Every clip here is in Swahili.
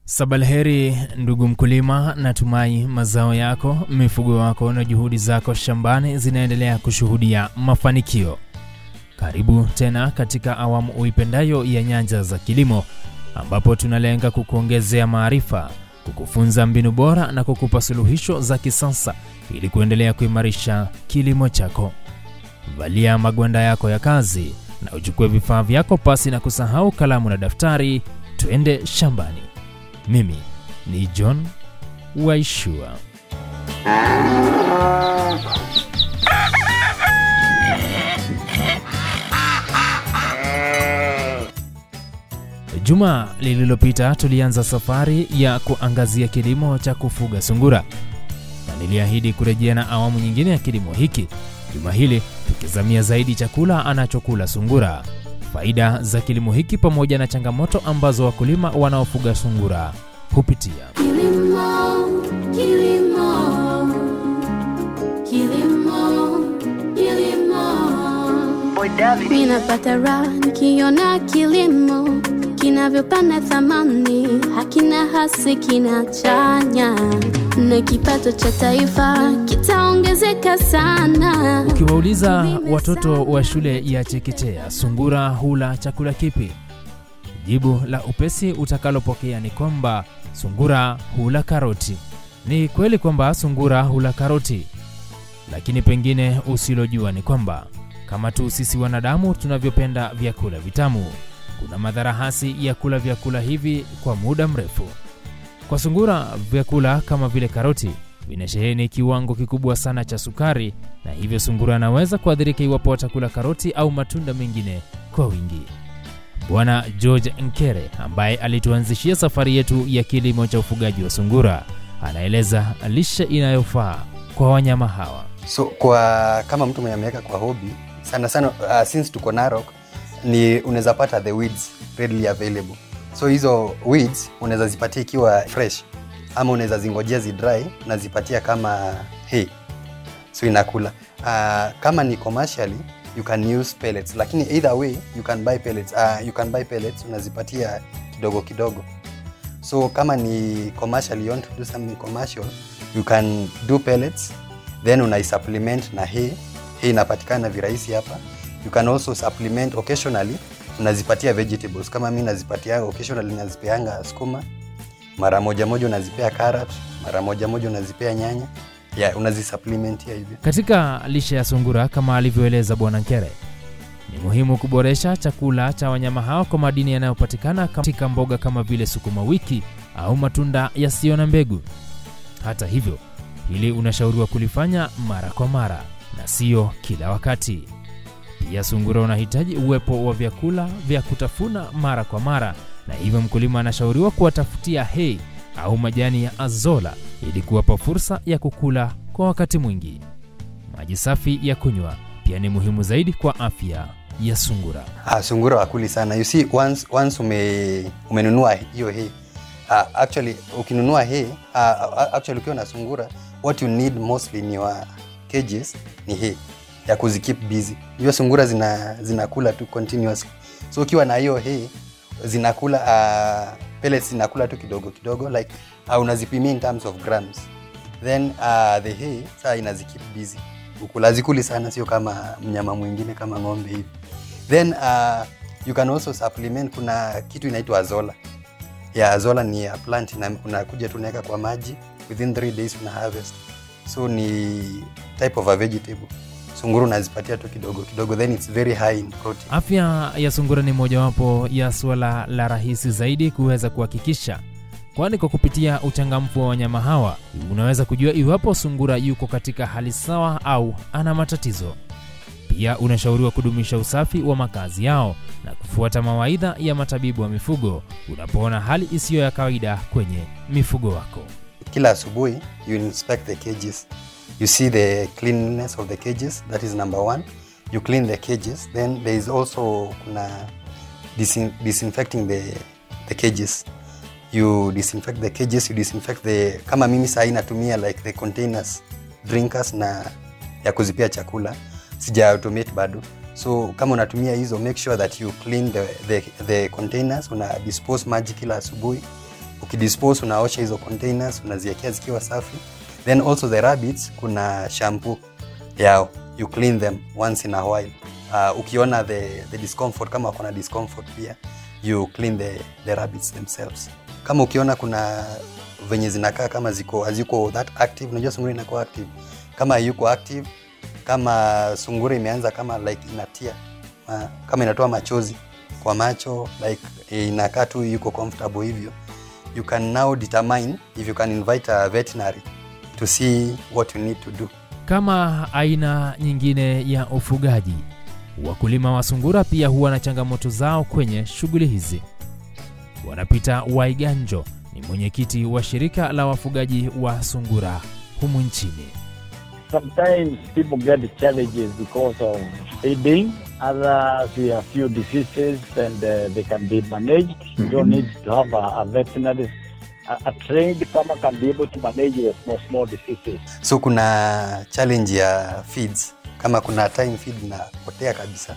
Sabalheri ndugu mkulima, natumai mazao yako, mifugo wako na juhudi zako shambani zinaendelea kushuhudia mafanikio. Karibu tena katika awamu uipendayo ya Nyanja za Kilimo, ambapo tunalenga kukuongezea maarifa, kukufunza mbinu bora na kukupa suluhisho za kisasa ili kuendelea kuimarisha kilimo chako. Valia magwanda yako ya kazi na uchukue vifaa vyako pasi na kusahau kalamu na daftari, tuende shambani. Mimi ni John Waishua. Juma lililopita tulianza safari ya kuangazia kilimo cha kufuga sungura, na niliahidi kurejea na awamu nyingine ya kilimo hiki. Juma hili tukizamia zaidi chakula anachokula sungura, faida za kilimo hiki pamoja na changamoto ambazo wakulima wanaofuga sungura hupitia. Mimi napata raha nikiona kilimo kinavyopanda thamani, hakina hasi kinachanya, na kipato cha taifa kitaongezeka sana. Ukiwauliza watoto wa shule ya chekechea sungura hula chakula kipi, jibu la upesi utakalopokea ni kwamba sungura hula karoti. Ni kweli kwamba sungura hula karoti, lakini pengine usilojua ni kwamba kama tu sisi wanadamu tunavyopenda vyakula vitamu, kuna madhara hasi ya kula vyakula hivi kwa muda mrefu. Kwa sungura, vyakula kama vile karoti vinasheheni kiwango kikubwa sana cha sukari, na hivyo sungura anaweza kuathirika iwapo watakula karoti au matunda mengine kwa wingi. Bwana George Nkere, ambaye alituanzishia safari yetu ya kilimo cha ufugaji wa sungura, anaeleza lishe inayofaa kwa wanyama hawa. So kwa kama mtu mwenye ameweka kwa hobby sana since tuko Narok, ni unaweza pata the weeds readily available. So hizo weeds unaweza zipatia ikiwa fresh, ama unaweza zingojea dry na zipatia kama hay, so inakula. Kama ni commercially you can use pellets, lakini either way you can buy pellets unazipatia kidogo kidogo. So kama ni commercial, you want to do something commercial, you can do pellets, then unai-supplement na hay inapatikana virahisi hapa. You can also supplement occasionally, unazipatia vegetables. Kama mimi nazipatia occasionally, nazipeanga sukuma, mara moja unazipea carrot, mara moja unazipea nyanya. Unazisupplementia hivyo. Katika lishe ya sungura, kama alivyoeleza Bwana Nkere, ni muhimu kuboresha chakula cha wanyama hao kwa madini yanayopatikana katika mboga kama vile sukuma wiki au matunda yasiyo na mbegu. Hata hivyo, hili unashauriwa kulifanya mara kwa mara na sio kila wakati. Pia sungura unahitaji uwepo wa vyakula vya kutafuna mara kwa mara, na hivyo mkulima anashauriwa kuwatafutia hay au majani ya azola ili kuwapa fursa ya kukula kwa wakati mwingi. Maji safi ya kunywa pia ni muhimu zaidi kwa afya ya sungura. Sungura wakuli sana. You see, once umenunua hiyo hay, actually ukinunua hay, ukiwa na sungura, what you need mostly in your cages ni hay ya kuzikeep busy. Hiyo sungura zinakula tu continuously. So ukiwa na hiyo hay zinakula pellets, zinakula tu kidogo kidogo, like unazipimia in terms of grams. Then the hay saa inazikeep busy. Zikuli sana, sio kama mnyama mwingine kama ng'ombe hivi. Then you can also supplement. Kuna kitu inaitwa azola. Azola ni a plant na unakuja tunaweka kwa maji, within 3 days una harvest. So ni type of a vegetable. Sungura unazipatia tu kidogo kidogo, then it's very high in protein. Afya ya sungura ni mojawapo ya swala la rahisi zaidi kuweza kuhakikisha, kwani kwa kupitia uchangamfu wa wanyama hawa unaweza kujua iwapo sungura yuko katika hali sawa au ana matatizo. Pia unashauriwa kudumisha usafi wa makazi yao na kufuata mawaidha ya matabibu wa mifugo unapoona hali isiyo ya kawaida kwenye mifugo wako. Kila asubuhi you inspect the cages. You see the cleanliness of the cages. That is number 1. You clean the cages. Then there is also disinfecting the cages. You disinfect the cages, you disinfect kama mimi saa natumia like the containers, drinkers na ya kuzipia chakula. Sija automate bado. So kama unatumia hizo, make sure that you clean the containers, una dispose maji kila asubuhi. Ukidispose unaosha hizo containers, unaziwekea zikiwa safi. Then also the rabbits, kuna shampoo yao, you clean them once in a while. Ukiona the discomfort, kama kuna discomfort pia, you clean the rabbits themselves. Kama ukiona kuna venye zinakaa kama haziko that active, unajua sungura inakuwa active. Kama yuko active, kama sungura imeanza kama like inatia, kama inatoa machozi kwa macho, like inakaa tu yuko comfortable hivyo, you can now determine if you can invite a veterinary to see what you need to do. Kama aina nyingine ya ufugaji, wakulima wa sungura pia huwa na changamoto zao kwenye shughuli hizi. Wanapita Waiganjo ni mwenyekiti wa shirika la wafugaji wa sungura humu nchini. Sometimes people get challenges because of feeding. Others, we have few diseases and they can be managed. You don't need to have a veterinary. A trained farmer can be able to manage the small diseases. So kuna challenge ya feeds. Kama kuna time feed inapotea kabisa.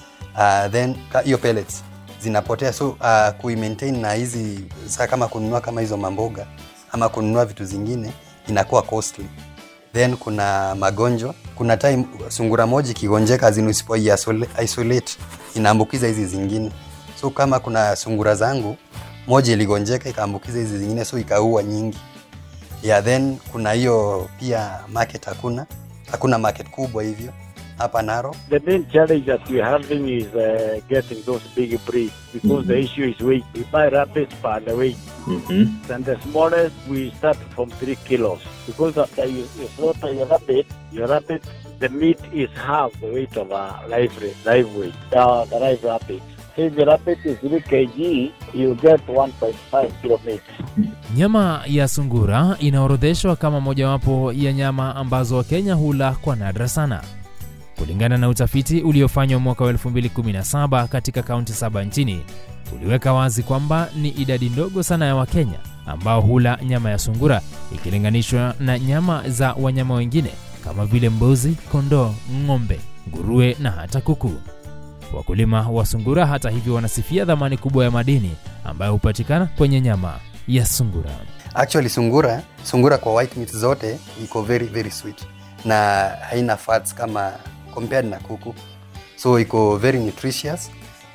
Then hiyo pellets zinapotea, so kui-maintain na hizi kama kununua kama hizo mamboga ama kununua vitu zingine inakuwa costly. Then kuna magonjwa, kuna time sungura moja kigonjeka usipo isolate inaambukiza hizi zingine. So kama kuna sungura zangu moja iligonjeka ikaambukiza hizi zingine, so ikaua nyingi. Then kuna hiyo pia market, hakuna market kubwa hivyo hapa Narok. The main challenge that we are having is getting those big breeds, because the issue is weight. We buy rabbits by the weight. And the smallest we start from 3 kilos. Because after you slaughter your rabbit, the meat is half the weight of a live weight, the live rabbit. If the rabbit is 3 kg, you get 1.5 kilo meat. Nyama ya sungura inaorodheshwa kama mojawapo ya nyama ambazo Wakenya hula kwa nadra sana. Kulingana na utafiti uliofanywa mwaka wa 2017 katika kaunti 7 nchini, uliweka wazi kwamba ni idadi ndogo sana ya Wakenya ambao hula nyama ya sungura ikilinganishwa na nyama za wanyama wengine kama vile mbuzi, kondoo, ng'ombe, nguruwe na hata kuku. Wakulima wa sungura hata hivyo wanasifia dhamani kubwa ya madini ambayo hupatikana kwenye nyama ya sungura. Actually sungura kwa white meat zote iko very very sweet na haina fats kama compared na kuku. So iko very nutritious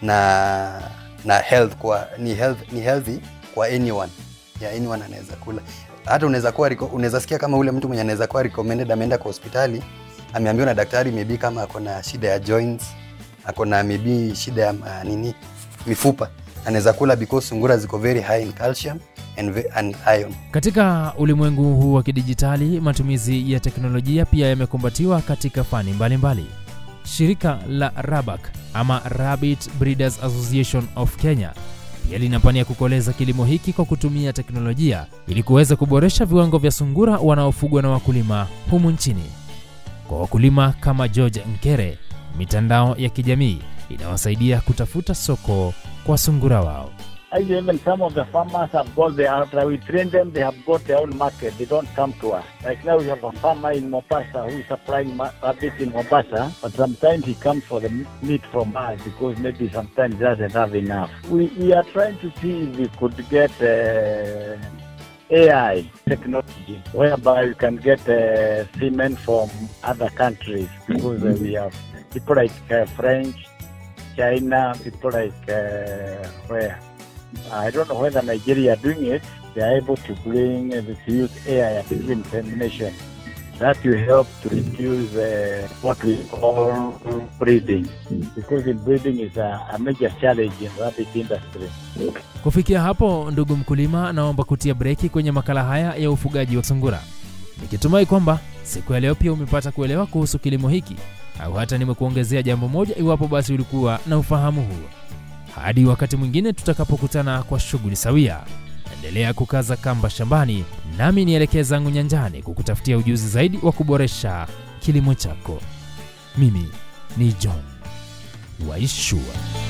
na health kwa ni healthy kwa anyone. Anyone anaweza kula. Hata unaweza sikia kama ule mtu mwenye anaweza kuwa recommended ameenda kwa hospitali, ameambiwa na daktari maybe kama akona shida ya joints, akona maybe shida ya mifupa, anaweza kula because sungura ziko very high in calcium and iron. Katika ulimwengu huu wa kidijitali, matumizi ya teknolojia pia yamekumbatiwa katika fani mbalimbali. Shirika la RABAC ama Rabbit Breeders Association of Kenya pia linapania kukoleza kilimo hiki kwa kutumia teknolojia ili kuweza kuboresha viwango vya sungura wanaofugwa na wakulima humu nchini. Kwa wakulima kama George Nkere, mitandao ya kijamii inawasaidia kutafuta soko kwa sungura wao. Even some of the farmers have got their, we train them, they have got their own market. They don't come to us. Like now we have a farmer in Mombasa who is supplying rabbits in Mombasa, but sometimes he comes for the meat from us because maybe sometimes he doesn't have enough. We are trying to see if we could get AI technology whereby we can get semen from other countries, because we have people like French, China, people like where I don't know whether Nigeria are doing it. They are able to use AI artificial insemination. That will help to reduce what we call breeding, because breeding is a major challenge in the rabbit industry. Kufikia hapo, ndugu mkulima, naomba kutia breki kwenye makala haya ya ufugaji wa sungura, nikitumai kwamba siku ya leo pia umepata kuelewa kuhusu kilimo hiki, au hata nimekuongezea jambo moja iwapo basi ulikuwa na ufahamu huo. Hadi wakati mwingine tutakapokutana kwa shughuli sawia, endelea kukaza kamba shambani, nami nielekea zangu nyanjani kukutafutia ujuzi zaidi wa kuboresha kilimo chako. Mimi ni John Waishua.